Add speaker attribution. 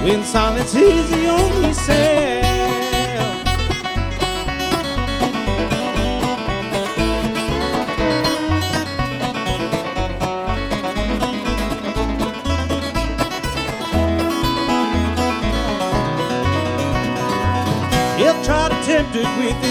Speaker 1: when silence is the only sound. He'll try to tempt it with